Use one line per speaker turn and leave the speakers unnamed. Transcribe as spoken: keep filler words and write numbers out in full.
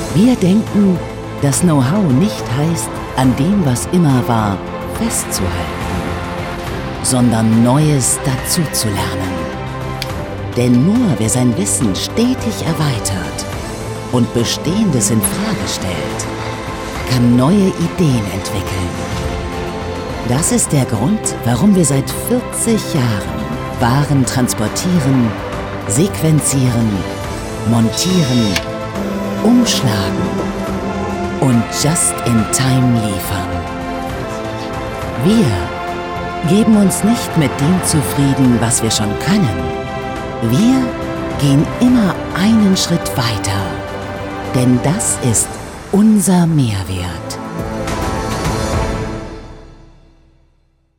Wir denken, dass Know-how nicht heißt, an dem, was immer war, festzuhalten, sondern Neues dazuzulernen. Denn nur wer sein Wissen stetig erweitert und Bestehendes in Frage stellt, kann neue Ideen entwickeln. Das ist der Grund, warum wir seit vierzig Jahren Waren transportieren, sequenzieren, montieren, umschlagen und just in time liefern. Wir geben uns nicht mit dem zufrieden, was wir schon können. Wir gehen immer einen Schritt weiter, denn das ist unser Mehrwert.